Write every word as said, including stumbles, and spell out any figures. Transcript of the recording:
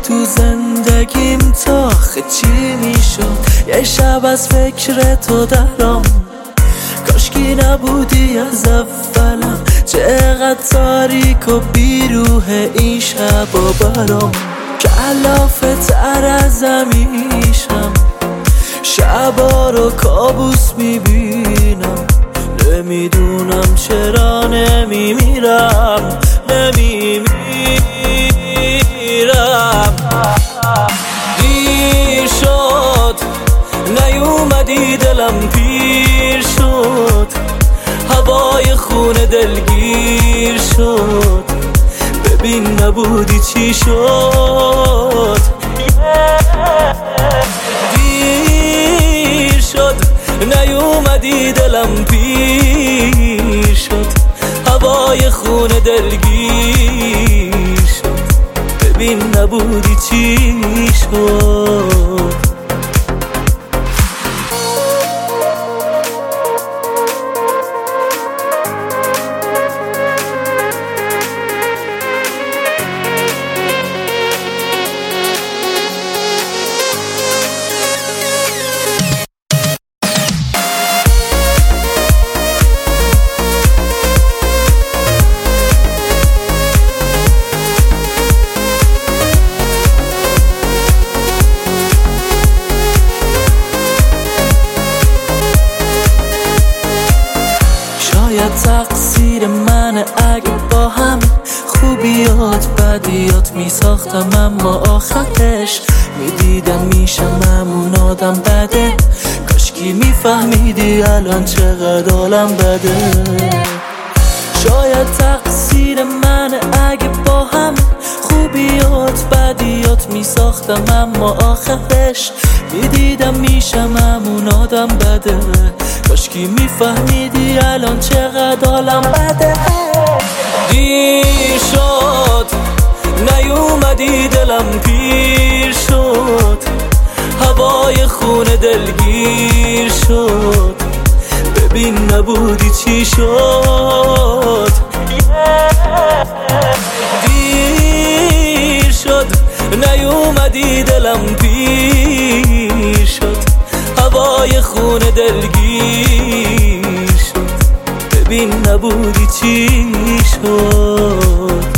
تو زندگیم تا آخه چی میشد؟ یه شب از فکر تو درام، کاشکی نبودی از اولم. چقدر تاریک و بیروح این شب و برام، کلافه تر از همیشم. شبا رو کابوس میبینم، نمیدونم چرا نمیمیرم نمیمیرم. دیر شد نیومدی دلم پیر شد، هوای خونه دلگیر شد. ببین نبودی چی شد. دیر شد نیومدی دلم پیر شد، هوای خونه دلگیر شد. ببین نبودی چی شد. شاید تقصیر منه اگه با هم خوبیات بدیات میساختم، اما آخرش میدیدم میشم همون آدم بده. کاشکی میفهمیدی الان چقدر حالم بده. شاید تقصیر منه اگه با هم خوبیات بدیات میساختم، اما آخرش میدیدم میشم همون آدم بده. کاشکی میفهمیدی الان چقدر حالم بده. دیر شد نیومدی دلم پیر شد، هوای خونه دلگیر شد. ببین نبودی چی شد. دیر شد نیومدی دلم پیر شد، هوای خونه دلگیر شد. ببین نبودی چی شد.